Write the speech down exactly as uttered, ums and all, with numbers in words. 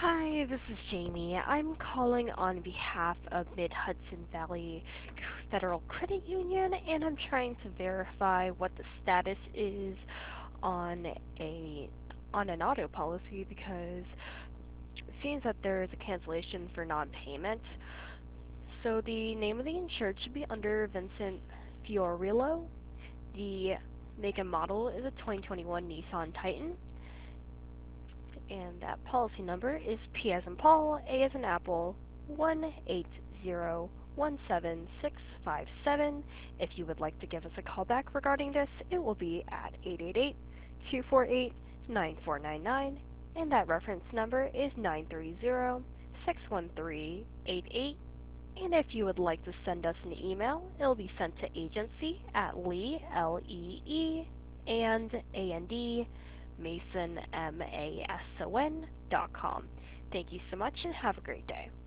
Hi, this is Jamie. I'm calling on behalf of Mid-Hudson Valley Federal Credit Union, and I'm trying to verify what the status is on a on an auto policy because it seems that there is a cancellation for non-payment. So the name of the insured should be under Vincent Fiorillo. The make and model is a twenty twenty-one Nissan Titan. And that policy number is P as in Paul, A as in Apple, one eight zero one seven six five seven. If you would like to give us a call back regarding this, it will be at eight eight eight, two four eight, nine four nine nine, and that reference number is nine three zero, six one three, eight eight. And if you would like to send us an email, it'll be sent to agency at Lee, L E E, and A N D, Mason, M A S O N, dot com. Thank you so much and have a great day.